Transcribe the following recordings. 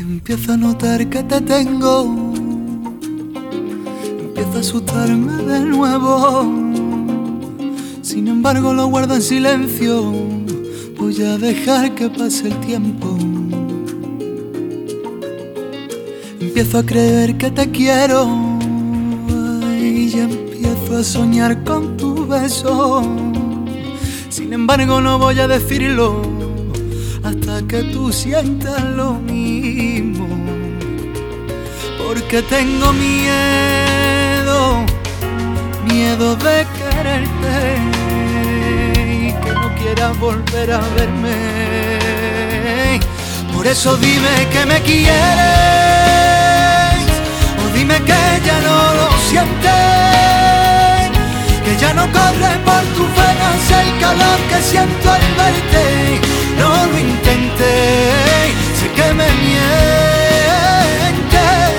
Empiezo a notar que te tengo, empiezo a asustarme de nuevo. Sin embargo lo guardo en silencio, voy a dejar que pase el tiempo. Empiezo a creer que te quiero y ya empiezo a soñar con tu beso. Sin embargo no voy a decirlo hasta que tú sientas lo mismo, porque tengo miedo, miedo de quererte y que no quieras volver a verme. Por eso dime que me quieres, o dime que ya no lo sientes, que ya no corre por tus venas el calor que siento al verte. No lo intenté, sé que me mientes.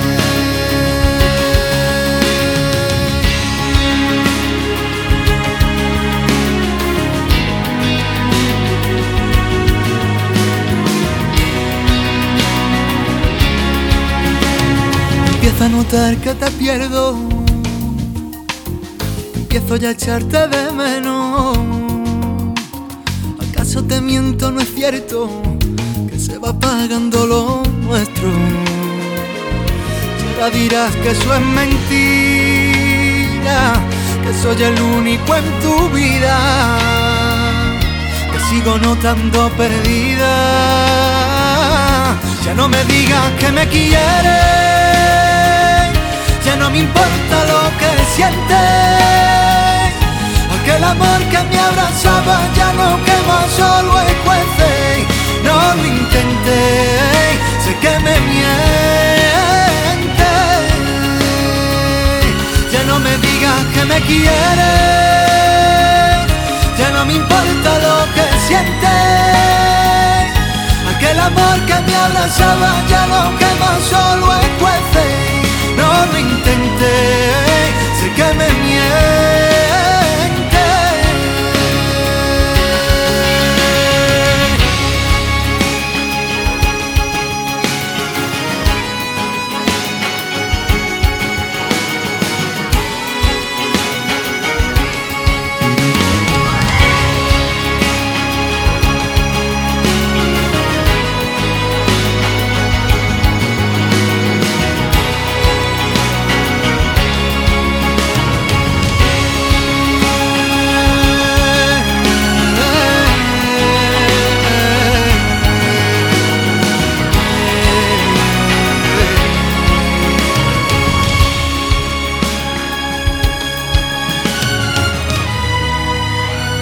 Empiezo a notar que te pierdo, empiezo ya a echarte de menos. ¿Acaso te miento? No es cierto que se va apagando lo nuestro. Y ahora dirás que eso es mentira, que soy el único en tu vida, que sigo notando perdida. Ya no me digas que me quieres, ya no me importa lo que sientes. Aquel amor que me abrazaba ya no quema, solo escuece. No lo intenté, sé que me mientes. Ya no me digas que me quieres, ya no me importa lo que sientes. Aquel amor que me abrazaba ya no quema, solo escuece. No lo intenté, sé que me mientes.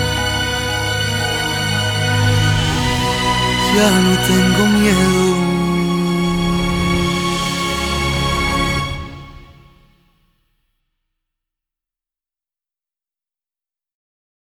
Ya no tengo miedo.